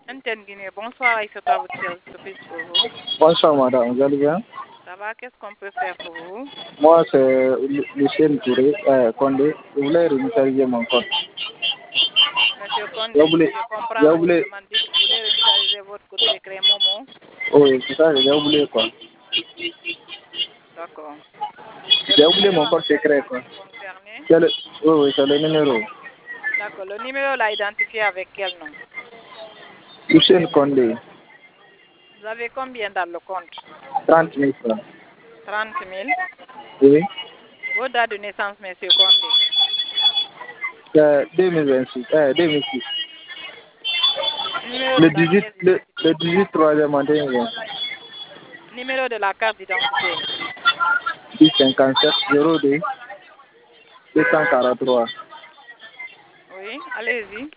MTN Guinée, bonsoir, Aïssatou à votre service, que puis-je pour vous? Bonsoir madame, vous allez bien? Ça va, qu'est-ce qu'on peut faire pour vous? Moi c'est Lucien Touré, Condé. Je voulais réinitialiser mon compte. Monsieur Condé, je comprends vos demandes. Dites, vous voulez réinitialiser votre code secret Momo? Oui, c'est ça, j'ai oublié quoi. D'accord. J'ai oublié mon code secret quoi. Oui, c'est le numéro. D'accord, le numéro l'a identifié avec quel nom? Lucien Condé. Vous avez combien dans le compte? 30 000 francs. 30 000? Oui. Vos dates de naissance, monsieur Condé? 2026, 2006. Numéro de la pièce d'identité? Le 18 3e en 2020. Numéro de la carte d'identité? 1057 02 243. Oui, allez-y.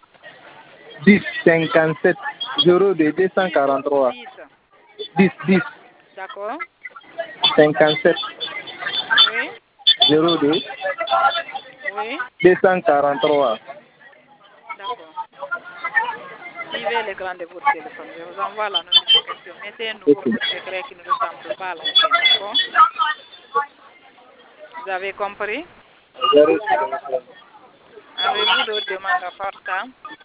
1057 02 243. 10. D'accord. 57 Oui. 02 Oui. 243. D'accord. Suivez l'écran de votre téléphone. Je vous envoie la notification. Mettez un nouveau code secret qui ne ressemble pas à l'ancien, d'accord? Vous avez compris? Avez-vous d'autres demandes à part ça?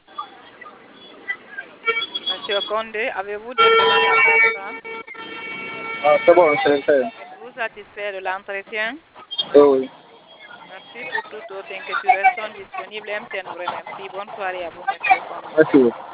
Monsieur Condé, avez-vous d'autres demandes à part ça? Ah, c'est bon, c'est fait. Êtes-vous satisfait de l'entretien? Oui. Merci pour toute autre inquiétude. Restons disponibles. MTN vous remercie. Bonne soirée à vous, monsieur Condé. Merci.